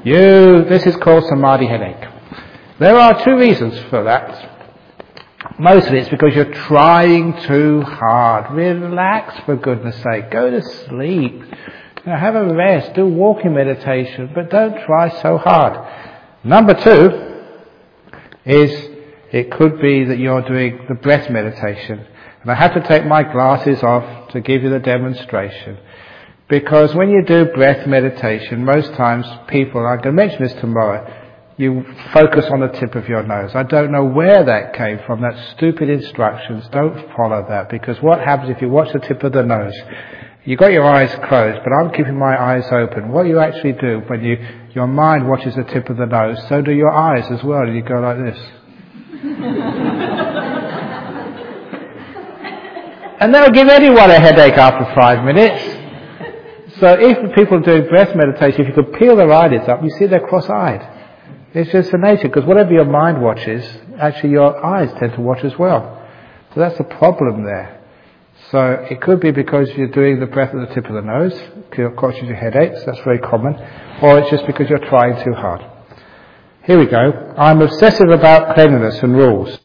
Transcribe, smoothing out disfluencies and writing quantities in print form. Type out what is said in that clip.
This is called samadhi headache. There are two reasons for that. Mostly it's because you're trying too hard. Relax, for goodness sake. Go to sleep. Have a rest. Do walking meditation, but don't try so hard. Number two is it could be that you're doing the breath meditation. And I have to take my glasses off to give you the demonstration. Because when you do breath meditation, most times people, I'm going to mention this tomorrow, you focus on the tip of your nose. I don't know where that came from, that stupid instructions. Don't follow that, because what happens if you watch the tip of the nose? You've got your eyes closed, but I'm keeping my eyes open. What you actually do when your mind watches the tip of the nose, so do your eyes as well, and you go like this. And that'll give anyone a headache after 5 minutes. So if people do breath meditation, if you could peel their eyelids up, you see they're cross-eyed. It's just the nature, because whatever your mind watches, actually your eyes tend to watch as well. So that's the problem there. So it could be because you're doing the breath at the tip of the nose, causes you headaches, that's very common, or it's just because you're trying too hard. Here we go. I'm obsessive about cleanliness and rules.